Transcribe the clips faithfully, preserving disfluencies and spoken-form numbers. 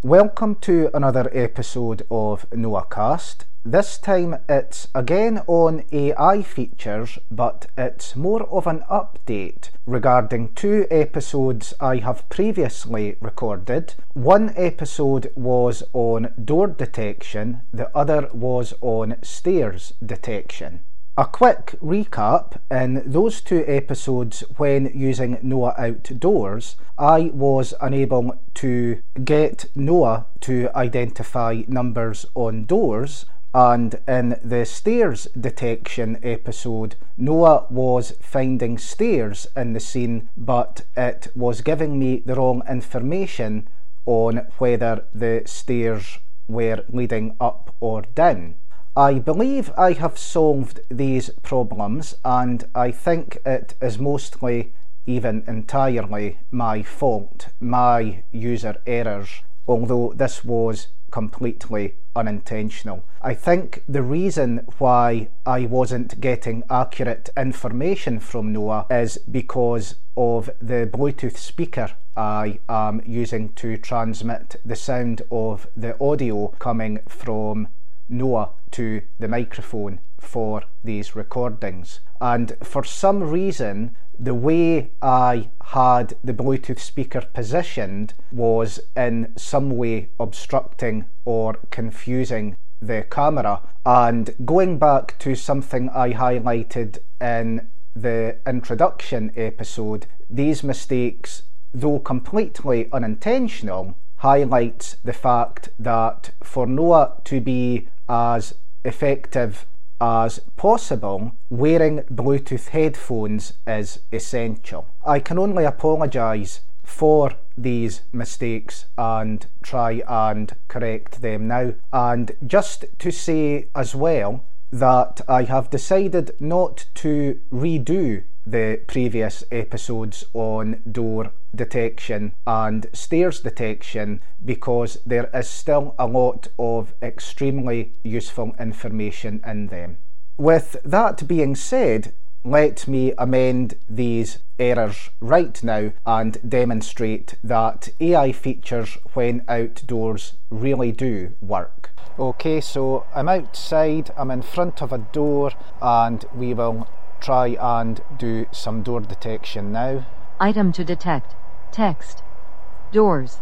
Welcome to another episode of NoahCast. This time it's again on A I features, but it's more of an update regarding two episodes I have previously recorded. One episode was on door detection, the other was on stairs detection. A quick recap: in those two episodes, when using Noah Outdoors, I was unable to get Noah to identify numbers on doors, and in the stairs detection episode, Noah was finding stairs in the scene, but it was giving me the wrong information on whether the stairs were leading up or down. I believe I have solved these problems, and I think it is mostly, even entirely, my fault, my user errors, although this was completely unintentional. I think the reason why I wasn't getting accurate information from Noah is because of the Bluetooth speaker I am using to transmit the sound of the audio coming from Noah to the microphone for these recordings, and for some reason the way I had the Bluetooth speaker positioned was in some way obstructing or confusing the camera. And going back to something I highlighted in the introduction episode, these mistakes, though completely unintentional, highlights the fact that for Noah to be as effective as possible, wearing Bluetooth headphones is essential. I can only apologise for these mistakes and try and correct them now. And just to say as well that I have decided not to redo the previous episodes on door detection and stairs detection because there is still a lot of extremely useful information in them. With that being said, let me amend these errors right now and demonstrate that A I features when outdoors really do work. Okay, so I'm outside, I'm in front of a door, and we will try and do some door detection now. Item to detect. Text. Doors.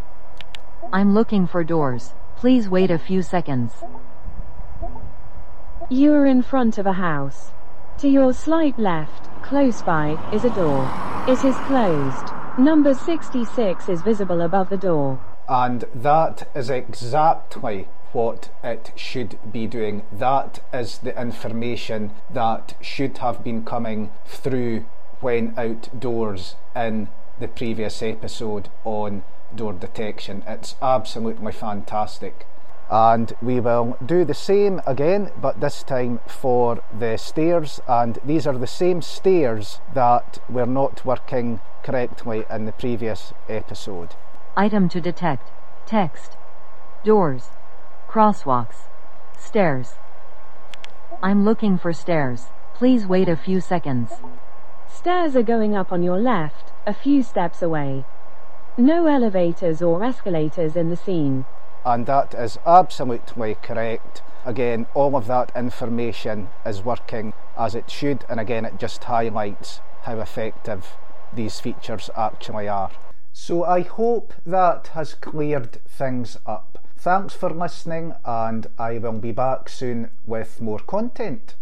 I'm looking for doors. Please wait a few seconds. You are in front of a house. To your slight left, close by, is a door. It is closed. Number sixty-six is visible above the door. And that is exactly what it should be doing. That is the information that should have been coming through when outdoors in the previous episode on door detection. It's absolutely fantastic. And we will do the same again, but this time for the stairs, and these are the same stairs that were not working correctly in the previous episode. Item to detect. Text. Doors. Crosswalks. Stairs. I'm looking for stairs. Please wait a few seconds. Stairs are going up on your left, a few steps away. No elevators or escalators in the scene. And that is absolutely correct. Again, all of that information is working as it should, and again it just highlights how effective these features actually are. So I hope that has cleared things up. Thanks for listening, and I will be back soon with more content.